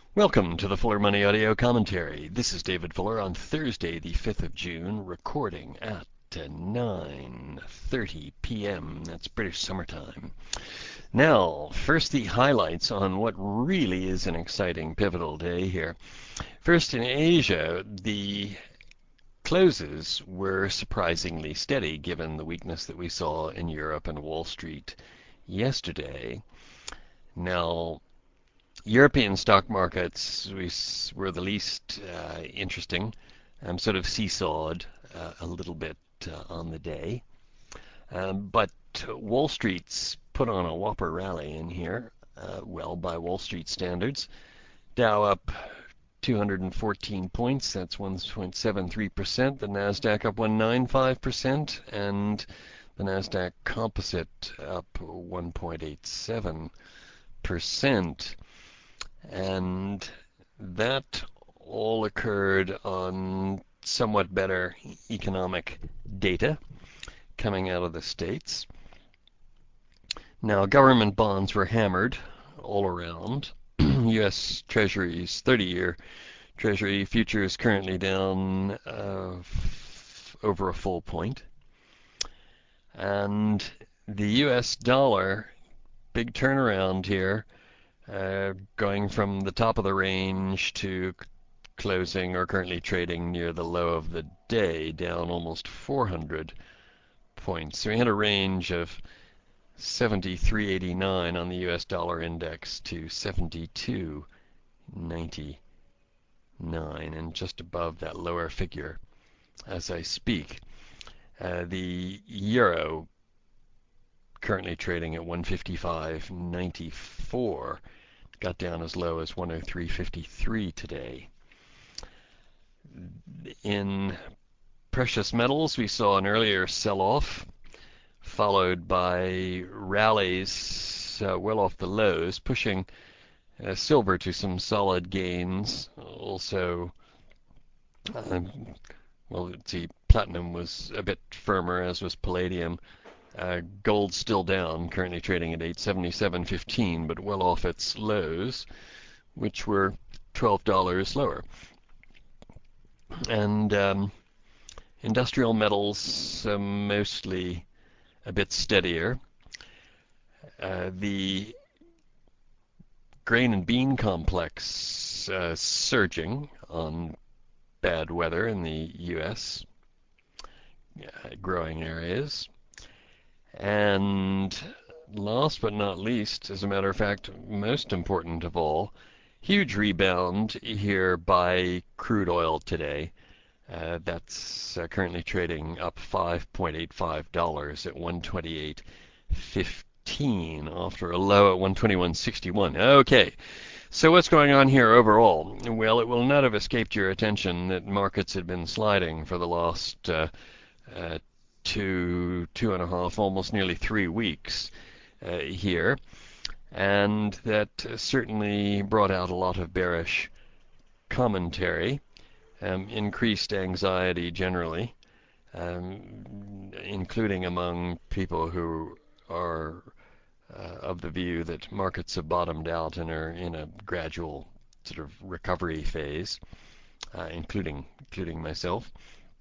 Welcome to the Fuller Money Audio Commentary. This is David Fuller on Thursday, the 5th of June, recording at 9:30 p.m. That's British summertime. Now, first the highlights on what really is an exciting, pivotal day here. First, in Asia, the closes were surprisingly steady given the weakness that we saw in Europe and Wall Street yesterday. Now, European stock markets were the least interesting, sort of seesawed a little bit on the day. But Wall Street's put on a whopper rally in here, well, by Wall Street standards. Dow up 214 points, that's 1.73%. The Nasdaq up 1.95%, and the Nasdaq Composite up 1.87%. And that all occurred on somewhat better economic data coming out of the States. Now, government bonds were hammered all around. U.S. Treasuries, 30-year Treasury futures currently down over a full point. And the U.S. dollar, big turnaround here, going from the top of the range to closing or currently trading near the low of the day, down almost 400 points. So we had a range of 73.89 on the US dollar index to 72.99, and just above that lower figure as I speak. The euro currently trading at 155.94, got down as low as 103.53 today. In precious metals, we saw an earlier sell-off, followed by rallies well off the lows, pushing silver to some solid gains. Also, let's see, platinum was a bit firmer, as was palladium. Gold's still down, currently trading at 877.15, but well off its lows, which were $12 lower. And industrial metals mostly a bit steadier. The grain and bean complex surging on bad weather in the U.S., growing areas. And last but not least, as a matter of fact, most important of all, huge rebound here by crude oil today. That's currently trading up $5.85 at 128.15 after a low at 121.61. Okay, so what's going on here overall? Well, it will not have escaped your attention that markets had been sliding for the last 2.5, almost nearly 3 weeks here, and that certainly brought out a lot of bearish commentary, increased anxiety generally, including among people who are of the view that markets have bottomed out and are in a gradual sort of recovery phase, including myself.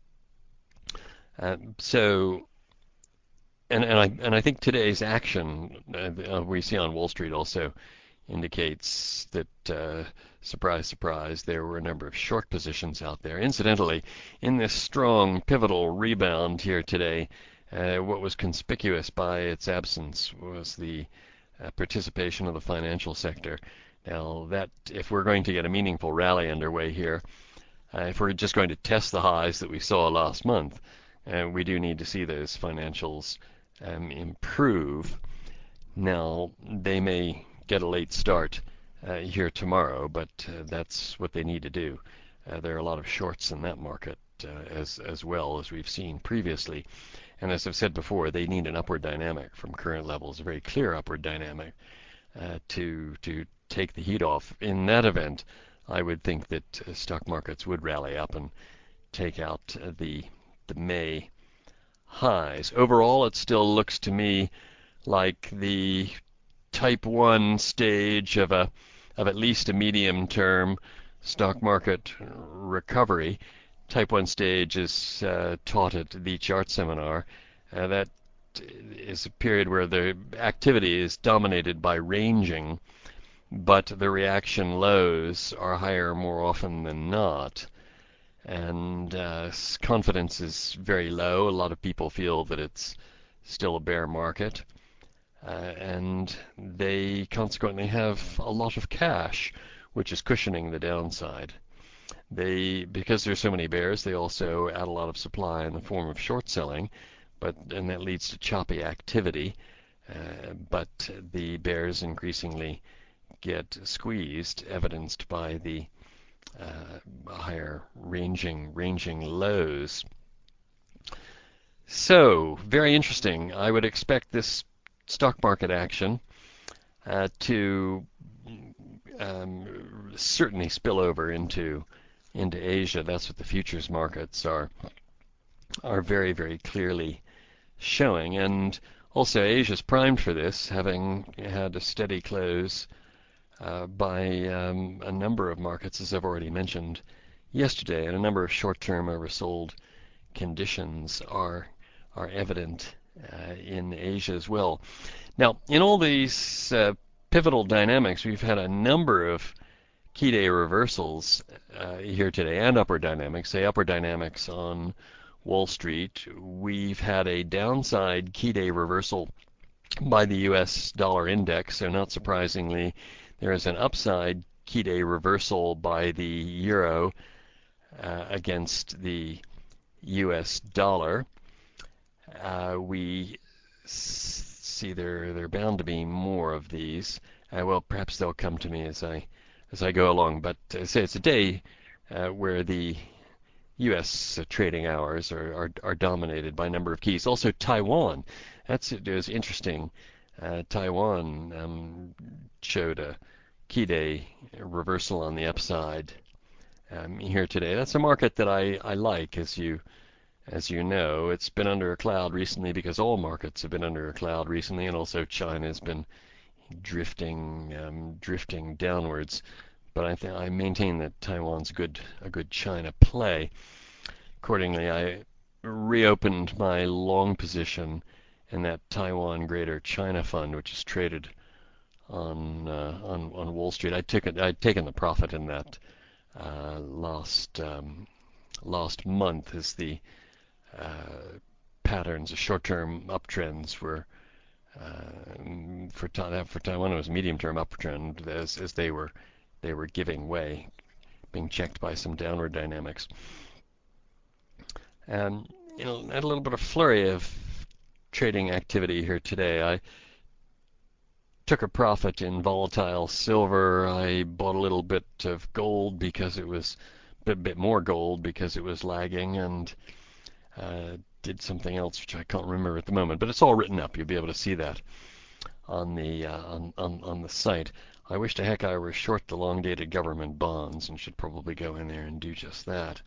I think today's action we see on Wall Street also indicates that, surprise, surprise, there were a number of short positions out there. Incidentally, in this strong pivotal rebound here today, what was conspicuous by its absence was the participation of the financial sector. Now, that if we're going to get a meaningful rally underway here, if we're just going to test the highs that we saw last month, we do need to see those financials improve. Now, they may get a late start here tomorrow, but that's what they need to do. There are a lot of shorts in that market as well as we've seen previously. And as I've said before, they need an upward dynamic from current levels, a very clear upward dynamic to take the heat off. In that event, I would think that stock markets would rally up and take out the May highs. Overall, it still looks to me like the type 1 stage of a of at least a medium-term stock market recovery. Type 1 stage is taught at the chart seminar. That is a period where the activity is dominated by ranging, but the reaction lows are higher more often than not. And confidence is very low. A lot of people feel that it's still a bear market. And they consequently have a lot of cash, which is cushioning the downside. Because there's so many bears, they also add a lot of supply in the form of short selling, and that leads to choppy activity. But the bears increasingly get squeezed, evidenced by the higher ranging lows. So, very interesting. I would expect this stock market action to certainly spill over into Asia. That's what the futures markets are very, very clearly showing. And also Asia's primed for this, having had a steady close by a number of markets, as I've already mentioned yesterday, and a number of short-term oversold conditions are evident in Asia as well. Now, in all these pivotal dynamics, we've had a number of key day reversals here today, and upward dynamics. Say upward dynamics on Wall Street. We've had a downside key day reversal by the US dollar index, so not surprisingly, there is an upside key day reversal by the euro against the US dollar. We see there are bound to be more of these. Well, perhaps they'll come to me as I go along. But say it's a day where the U.S. trading hours are dominated by a number of keys. Also Taiwan. It was interesting. Taiwan showed a key day reversal on the upside here today. That's a market that I like, as you know. It's been under a cloud recently because all markets have been under a cloud recently, and also China has been drifting downwards. But I maintain that Taiwan's a good China play. Accordingly, I reopened my long position in that Taiwan Greater China Fund, which is traded on Wall Street. I'd taken the profit in that last month as the patterns of short-term uptrends were for Taiwan it was medium-term uptrend as they were giving way, being checked by some downward dynamics. And had a little bit of flurry of trading activity here today. I took a profit in volatile silver. I bought a little bit of gold because it was a bit more gold because it was lagging, and did something else which I can't remember at the moment. But it's all written up. You'll be able to see that on the on the site. I wish to heck I were short the long-dated government bonds and should probably go in there and do just that.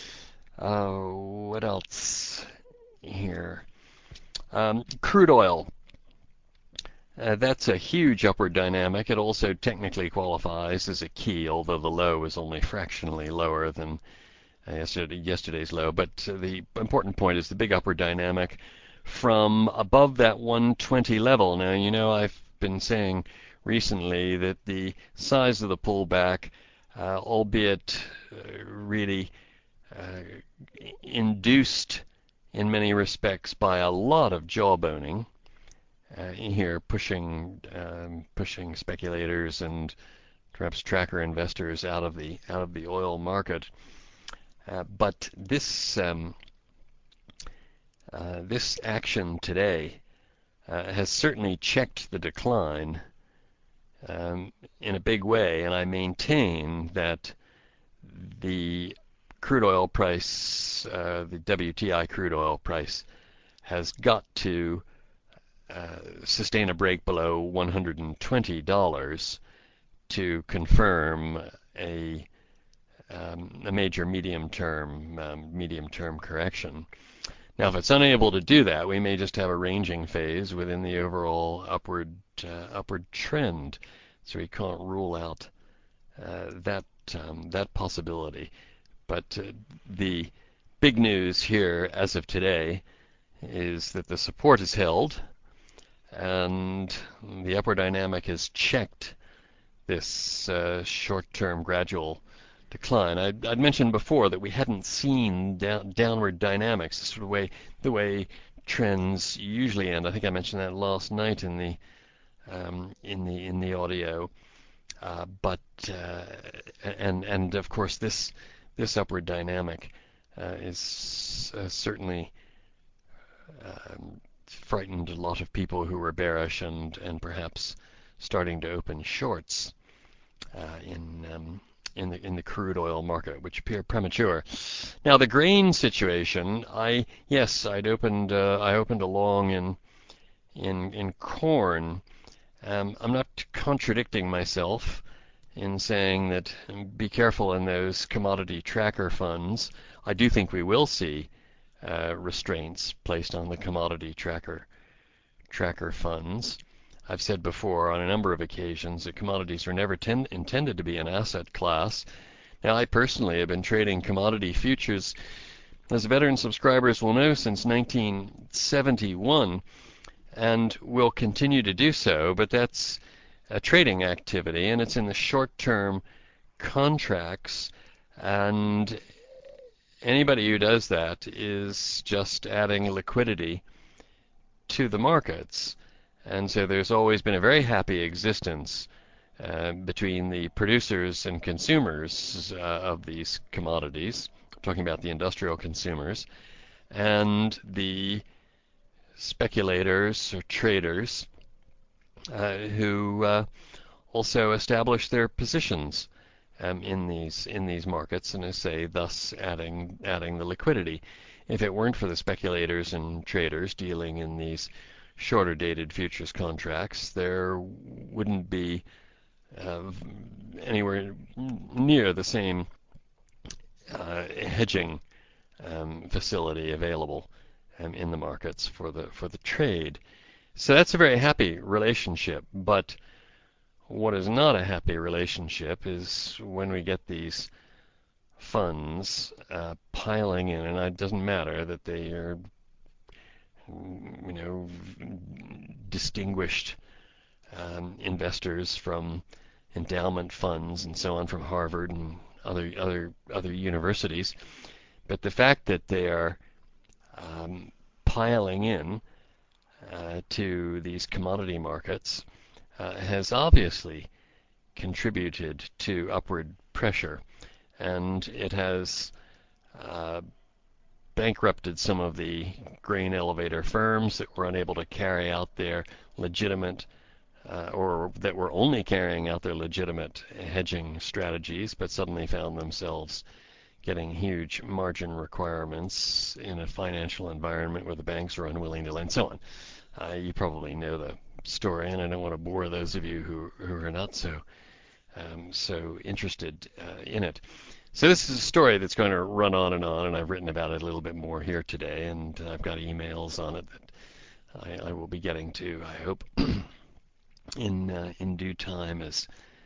What else here? Crude oil. That's a huge upward dynamic. It also technically qualifies as a key, although the low is only fractionally lower than yesterday's low. But the important point is the big upward dynamic from above that 120 level. Now, I've been saying recently that the size of the pullback, albeit really induced in many respects by a lot of jawboning here, pushing speculators and perhaps tracker investors out of the oil market. But this action today has certainly checked the decline in a big way, and I maintain that the crude oil price, the WTI crude oil price, has got to sustain a break below $120 to confirm a major medium-term correction. Now, if it's unable to do that, we may just have a ranging phase within the overall upward trend. So we can't rule out that possibility. But the big news here as of today is that the support is held and the upward dynamic has checked this short-term gradual decline. I'd mentioned before that we hadn't seen downward dynamics, the way trends usually end. I think I mentioned that last night in the audio. But and of course this upward dynamic is certainly frightened a lot of people who were bearish and perhaps starting to open shorts in the crude oil market, which appear premature. Now the grain situation, I'd opened a long in corn. I'm not contradicting myself in saying that be careful in those commodity tracker funds. I do think we will see restraints placed on the commodity tracker funds. I've said before on a number of occasions that commodities were never intended to be an asset class. Now, I personally have been trading commodity futures, as veteran subscribers will know, since 1971, and will continue to do so, but that's a trading activity, and it's in the short-term contracts, and anybody who does that is just adding liquidity to the markets. And so there's always been a very happy existence between the producers and consumers of these commodities, I'm talking about the industrial consumers, and the speculators or traders who also establish their positions in these markets, and I say thus adding the liquidity. If it weren't for the speculators and traders dealing in these shorter dated futures contracts, there wouldn't be anywhere near the same hedging facility available in the markets for the trade. So that's a very happy relationship, but what is not a happy relationship is when we get these funds piling in, and it doesn't matter that they are, distinguished investors from endowment funds and so on from Harvard and other universities, but the fact that they are piling in to these commodity markets has obviously contributed to upward pressure, and it has bankrupted some of the grain elevator firms that were unable to carry out their legitimate or that were only carrying out their legitimate hedging strategies, but suddenly found themselves getting huge margin requirements in a financial environment where the banks are unwilling to lend, so on. You probably know the story, and I don't want to bore those of you who are not so interested in it. So this is a story that's going to run on, and I've written about it a little bit more here today, and I've got emails on it that I will be getting to, I hope, in due time as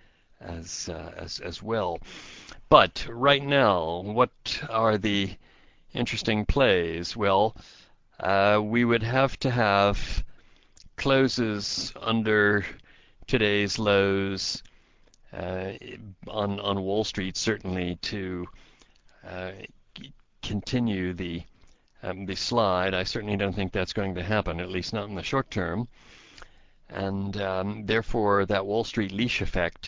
well. But right now, what are the interesting plays? Well, we would have to have closes under today's lows on Wall Street, certainly, to continue the slide. I certainly don't think that's going to happen, at least not in the short term. And therefore, that Wall Street leash effect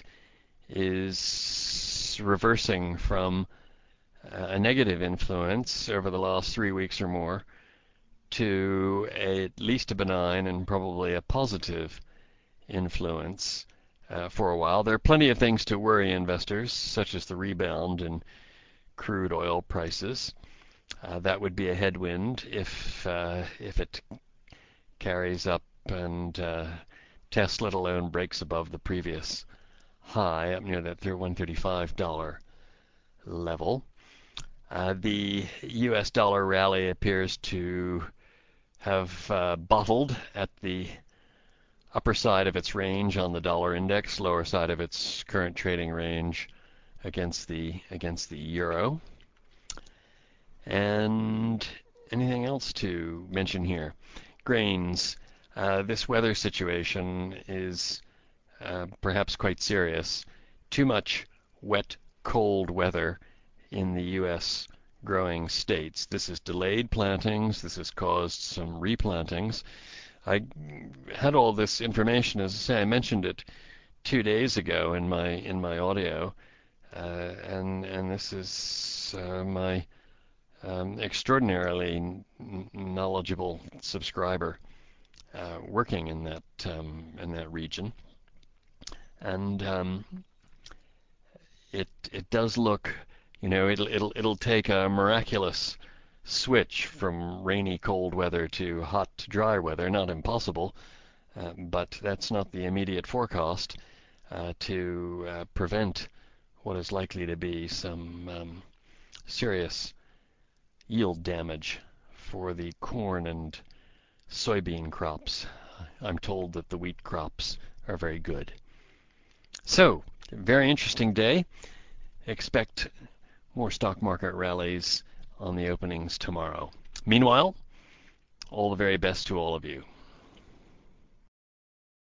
is reversing from a negative influence over the last 3 weeks or more to at least a benign and probably a positive influence for a while. There are plenty of things to worry investors, such as the rebound in crude oil prices. That would be a headwind if it carries up and tests, let alone breaks above the previous high up near that $135 level. The U.S. dollar rally appears to have bottled at the upper side of its range on the dollar index, lower side of its current trading range against the euro. And anything else to mention here? Grains. This weather situation is perhaps quite serious. Too much wet, cold weather in the U.S. growing states. This has delayed plantings. This has caused some replantings. I had all this information, as I say, I mentioned it 2 days ago in my audio, and this is my extraordinarily knowledgeable subscriber working in that region, and it does look, it'll take a miraculous switch from rainy cold weather to hot dry weather. Not impossible, but that's not the immediate forecast to prevent what is likely to be some serious yield damage for the corn and soybean crops. I'm told that the wheat crops are very good. So, very interesting day. Expect more stock market rallies on the openings tomorrow. Meanwhile, all the very best to all of you.